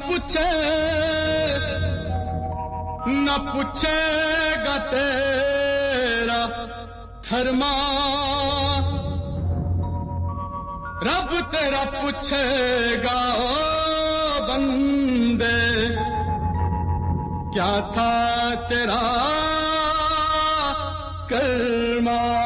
पूछे न पूछेगा तेरा फरमा, रब तेरा पूछेगा ओ बंदे क्या था तेरा कर्मा।